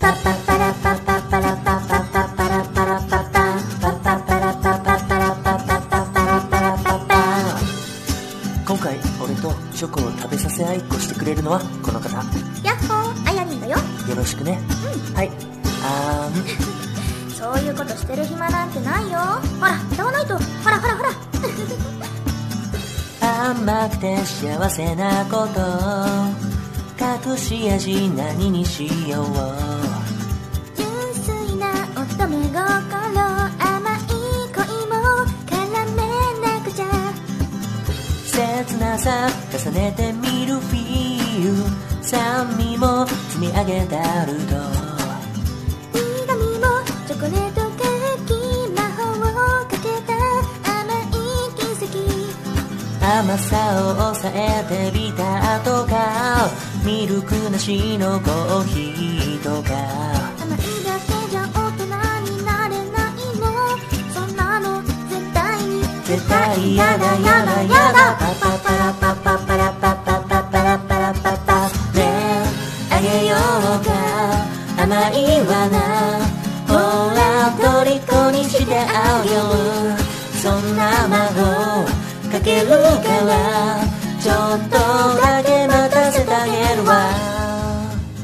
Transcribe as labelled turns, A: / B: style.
A: 今回俺とチョコを食べさせ合いっこしてくれるのはこの方。
B: やっほー、あやりんだよ。
A: よろしくね。はい。
B: そういうことしてる暇なんてないよ。ほら歌わないと。ほらほらほら
A: 甘くて幸せなこと、隠し味何にしよう。
B: 純粋な乙女心、甘い恋も絡めなくちゃ。
A: 切なさ重ねてみるフィール、酸味も積み上げたると、
B: 苦味もチョコレートケーキ、魔法をかけた甘い奇跡。
A: 甘さを抑えてビターとかミルクなしのコーヒーとか。
B: 甘いだけじゃ大人になれないの、そんなの絶対に
A: 絶対やだやだやだ。パパパラパパパラパパパパラパラパパねえあげようか甘いわな、ほら虜にしてあげる。そんな魔法かけるからちょっとだけ待たせてあげるわ。